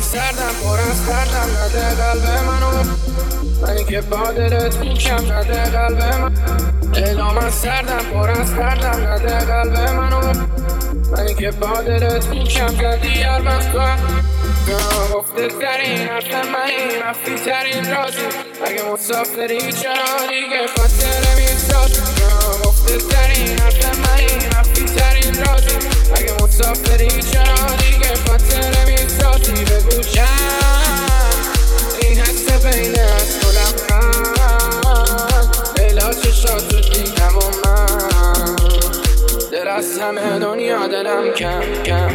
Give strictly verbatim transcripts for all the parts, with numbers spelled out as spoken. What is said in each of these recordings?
سردم پر از خردم نده قلب منو، منی که با دلت کوکم نده قلب من. دلا من سردم پر از خردم نده قلب منو، منی که با دلت کوکم زدی هر وقت تو گفته ترین حرف منی، مخفی ترین رازی. اگه مسافری چرا دیگه خاطره میسازی؟ گفته ترین حرف منی، مخفی ترین رازی. اگه مسافری چرا دیگه خاطره میسازی؟ بگو چند این حس بین از تو لبخند، دلا چشات رو دیدم و من دل از همه دنیا دلم کم کم.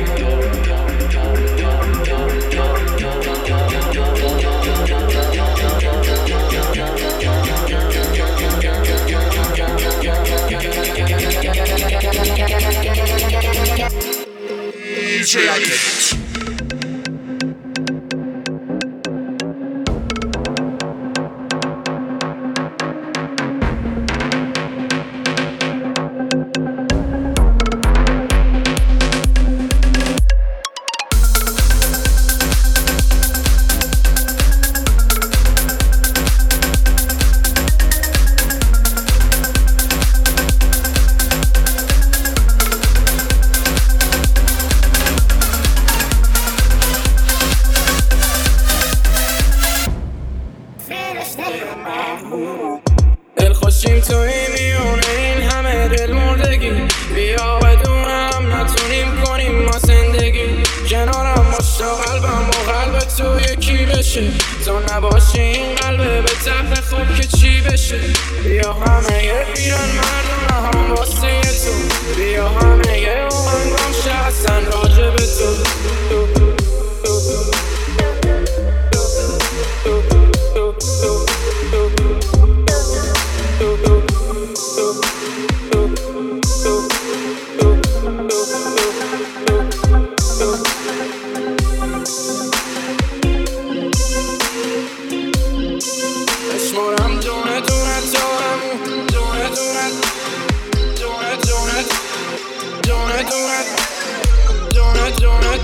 D J Alex. دلخوشیم توی میونه این همه دل مردگی، بیا بدون هم نتونیم کنیم ما زندگی. کنارم مشتا قلبم و قلب تو یکی بشه، تو نباشی این قلبه به طبع خوب که چی بشه. بیا همه یه ایران مردم هم واسه تو، بیا همه یه اوهنگام شهستن راجع به تو. اشمارم دونه دونه دارمو دونه دونه دونه دونه دونه دونه دونه دونه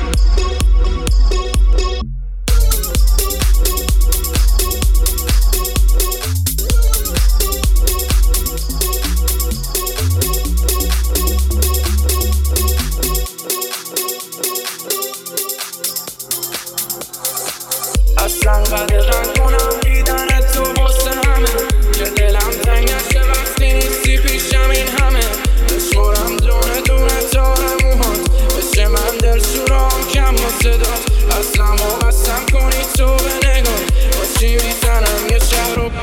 اصلا قدرن کنم دیدن تو واسه همه، که دلم تنگ نشه وقتی نیستی پیشم این همه. بشمارم دونه دونه تا موهات بشه من دل شورام کم با صدات. اصلا و قسم کنی تو به نگاه با چی میزنم یه شهر و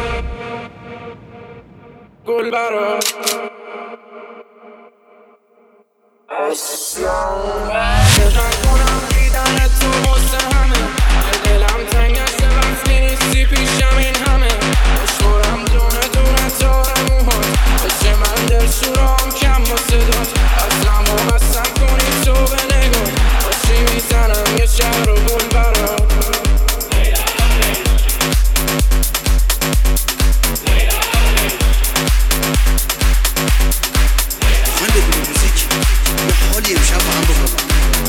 گل برات. اصلا قدرن کنم دیدن تو واسه همه، که دلم تنگ نشه وقتی نیستی پیشم این همه. بشمارم دونه دونه تا موهات بشه من دل شورام کم با صدات. اصلا و قسم کنی تو به نگاه با چی میزنم یه شهر و گل برات. من بدون موزیک یه حالی امشب با هم بکنم.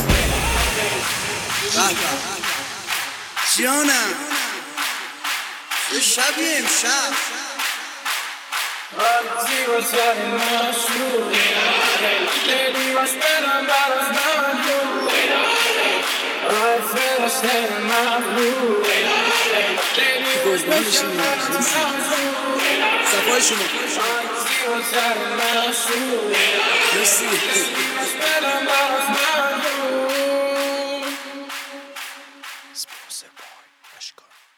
جانم یه شبی امشب آرزی و سر مشروع لیلی باش برم براز نمکو، آی فرشته مغرور لیلی باش برم براز نمکو. صفای شما آرزی و سر مشروع مرسی. لیلی باش برم براز نمکو. Sponsor boy, Ashkar.